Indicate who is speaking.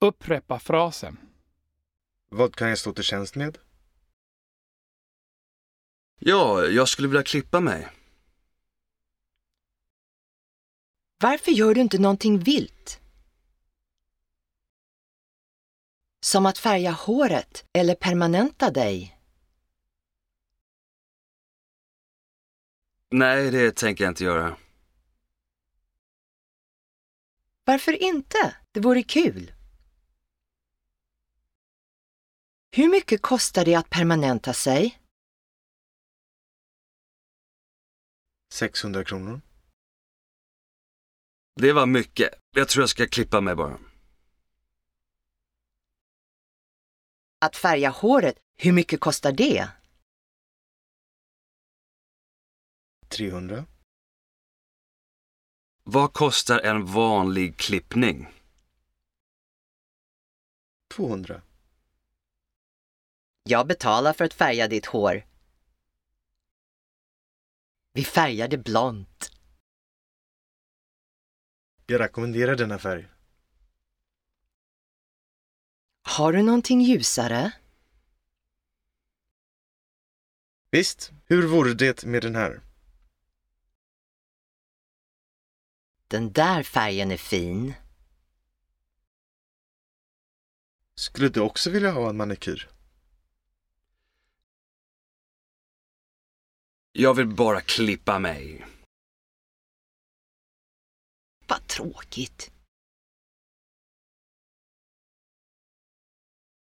Speaker 1: Upprepa frasen.
Speaker 2: Vad kan jag stå till tjänst med?
Speaker 3: Ja, jag skulle vilja klippa mig.
Speaker 4: Varför gör du inte någonting vilt? Som att färga håret eller permanenta dig.
Speaker 3: Nej, det tänker jag inte göra.
Speaker 4: Varför inte? Det vore kul. Hur mycket kostar det att permanenta sig?
Speaker 2: 600 kronor.
Speaker 3: Det var mycket. Jag tror jag ska klippa mig bara.
Speaker 4: Att färga håret, hur mycket kostar det?
Speaker 2: 300.
Speaker 3: Vad kostar en vanlig klippning?
Speaker 2: 200.
Speaker 4: Jag betalar för att färga ditt hår. Vi färgar det blont.
Speaker 2: Jag rekommenderar denna färg.
Speaker 4: Har du någonting ljusare?
Speaker 2: Visst, hur vore det med den här?
Speaker 4: Den där färgen är fin.
Speaker 2: Skulle du också vilja ha en manikyr?
Speaker 3: Jag vill bara klippa mig.
Speaker 4: Vad tråkigt.